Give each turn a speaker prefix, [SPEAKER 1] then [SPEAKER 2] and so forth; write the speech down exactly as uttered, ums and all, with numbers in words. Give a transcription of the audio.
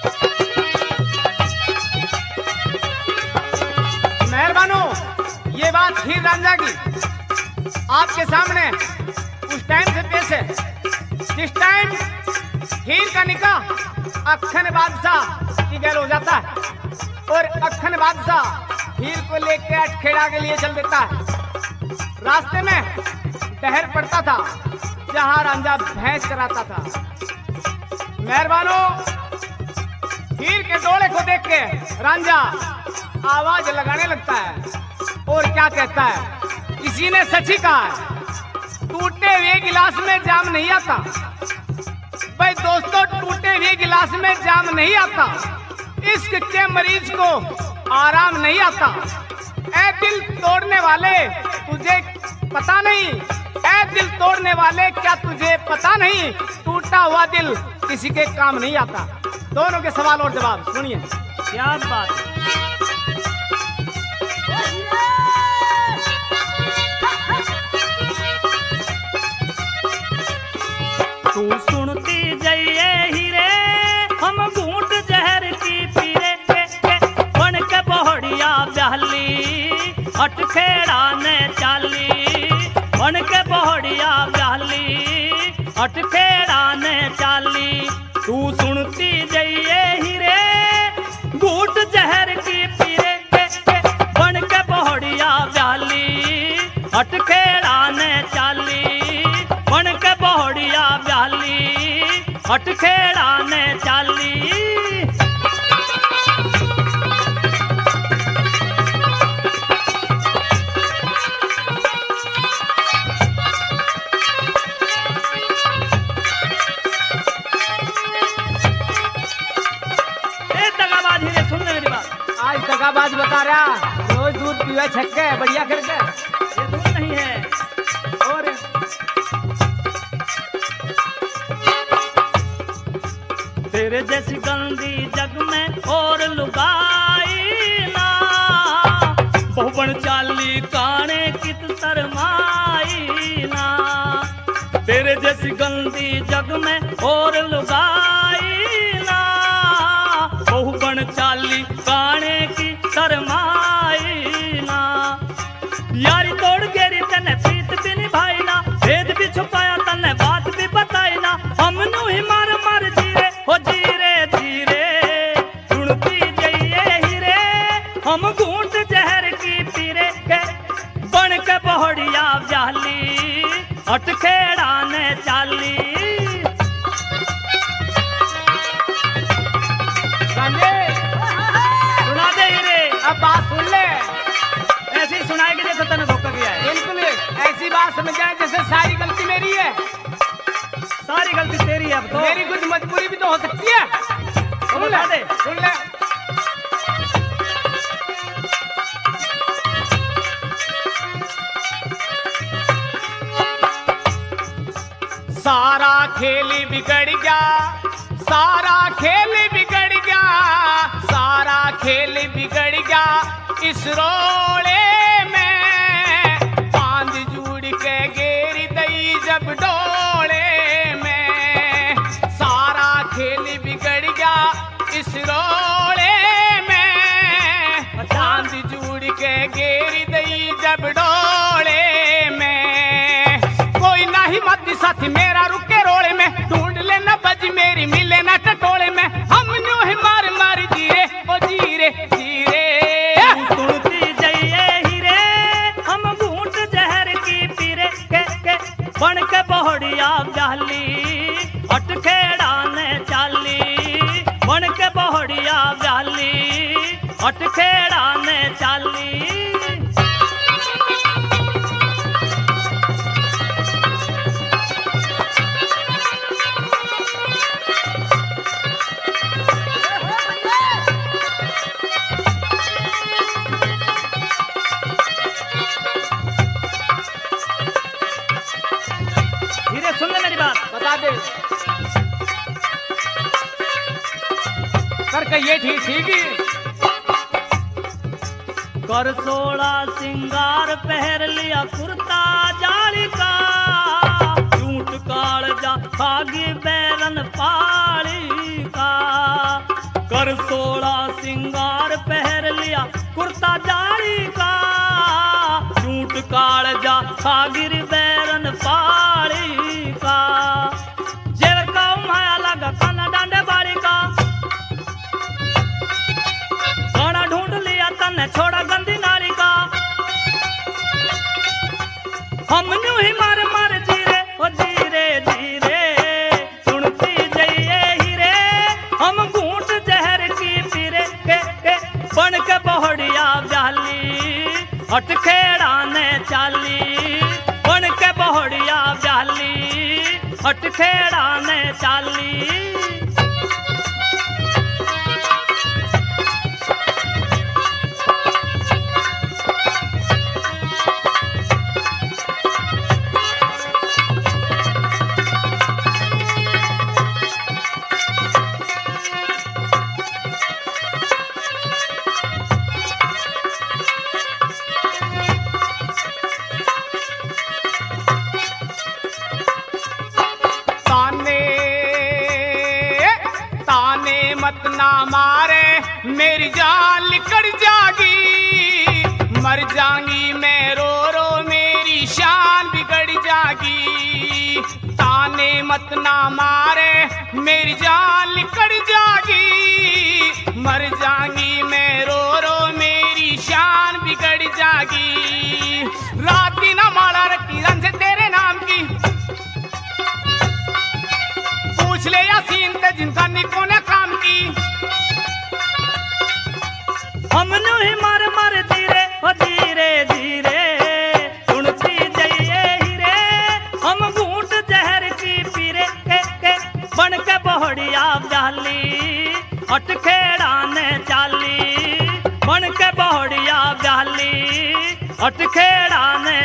[SPEAKER 1] मेहरबानो, ये बात हीर रांझा की आपके सामने उस टाइम से पेश है जिस टाइम हीर का निकाह अक्खन बादशाह की गैल हो जाता है और अक्खन बादशाह हीर को लेकर अटखेड़ा के लिए चल देता है। रास्ते में डहर पड़ता था जहां रांझा भैंस चराता था। मेहरबानो, हीर के डोले को देख के रांझा आवाज लगाने लगता है और क्या कहता है, किसी ने सच ही कहा है, टूटे हुए गिलास में जाम नहीं आता। भाई दोस्तों, टूटे हुए गिलास में जाम नहीं आता, इश्क के मरीज को आराम नहीं आता। ऐ दिल तोड़ने वाले तुझे पता नहीं, ऐ दिल तोड़ने वाले क्या तुझे पता नहीं, टूटा हुआ दिल किसी के काम नहीं आता। दोनों के सवाल और जवाब सुनिए।
[SPEAKER 2] क्या बात है। तू सुनती जाइए हीरे, हम घूंट जहर की पीरे के, के बन के बहड़िया ब्याहली अटखेड़ा ने चाली, बन के बहड़िया ब्याहली अटखेड़ा ने चाली। तू सुनती जाइए हीरे, घूंट जहर की पीरे के, के बन के बहड़िया ब्याहली अटखेड़ा ने चाली, बन के बहड़िया ब्याहली अटखेड़ा ने चाली। दगाबाज ही सुन ले मेरी बात।
[SPEAKER 1] आज दगाबाज बता रहा, रोज दूध पीवा छक्के बढ़िया करके,
[SPEAKER 2] ये दूध नहीं है।
[SPEAKER 1] और
[SPEAKER 2] तेरे जैसी गंदी जग में और लुगाई ना, बहुबन चाली काने कित शरमाई ना। तेरे जैसी गंदी जग में और लुगाई ना, बहुबन चाली काने की शरमाई ना। यारी तोड़ गेरी तने प्रीत भी निभाई ना, भेद भी छुपाया तने बात भी बताई ना। हमनू ही मार मार जीरे हो जीरे जीरे, सुनती जाइए हीरे, हम घूंट जहर की पीरे के, बन के बहड़िया ब्याहली अटखेड़ा ने चाली। सुना दे हीरे,
[SPEAKER 1] अब बात सुन ले।
[SPEAKER 2] ऐसी ही सुनाएगी जैसे तने धोखा किया है।
[SPEAKER 1] बिल्कुल ऐसी बात समझ जाए जैसे सारी गलती मेरी है।
[SPEAKER 2] सारी गलती तेरी है अब तो।
[SPEAKER 1] मेरी कुछ मजबूरी भी तो हो सकती है।
[SPEAKER 2] तो
[SPEAKER 1] सुन
[SPEAKER 2] बता
[SPEAKER 1] ले,
[SPEAKER 2] दे।
[SPEAKER 1] सुन ले। सारा खेल बिगड़ गया, सारा खेल बिगड़ गया, सारा खेल बिगड़ गया इस रोले में। बांध जुड़ के गेरी दई जब डोले में, सारा खेल बिगड़ गया इस रोले में। बांध जुड़ के गेरी दई जब डोले में। कोई ना ही मत साथी मेरा रुके रोले में, ढूंढ लेना बज मेरी मिले ना टटोले में। हम न्यू ही मार मार जीरे ओ जीरे जीरे।
[SPEAKER 2] सुनती जाइए हीरे, हम घूंट जहर की पीरे के, के बन के बहड़िया ब्याहली अटखेड़ा ने चाली, बन के बहड़िया ब्याहली अटखेड़ा ने चाली। हीरे सुन ले मेरी बात।
[SPEAKER 1] बता दे कर कहिए ठीक ठीक ही।
[SPEAKER 2] कर सोला सिंगार पहर लिया कुर्ता जाली का, झूठ काल जा खागी बैरन पाली का। कर सोला सिंगार पहर लिया कुर्ता जारी का, झूठ काल जा खागिर बैरन पाड़ी का, जेवर का माया लगा काना डांडे बाड़ी का, गाना ढूंढ लिया तने छोड़ा गंदी नारी का, हम न्यू ही मार मार जीरे ओ जीरे जीरे सुनती जइए हीरे, हम घूंट जहर की पीरे के के बन के बहड़िया ब्याली हट खेड़ा ने चाली, बन के बहड़िया ब्याली हट खेड़ा ने चाली।
[SPEAKER 1] मत ना मारे मेरी जान लिकड़ जागी, मर जाऊंगी मैं रो रो मेरी शान बिगड़ जागी, ताने मत ना मारे मेरी जान लिकड़ जागी, मर जाऊंगी मैं रो रो मेरी शान बिगड़ जागी, रात की ना माला रखी रंज तेरे नाम की, पूछ ले यासीन ते जिनका निको ने काम की,
[SPEAKER 2] हमनु ही मार मार धीरे ओ धीरे धीरे सुनती जइए हीरे, हम घूंट जहर की पीरे के के बन के बहड़िया ब्याली हट खेड़ा ने चाली, बन के बहड़िया ब्याली हट खेड़ा ने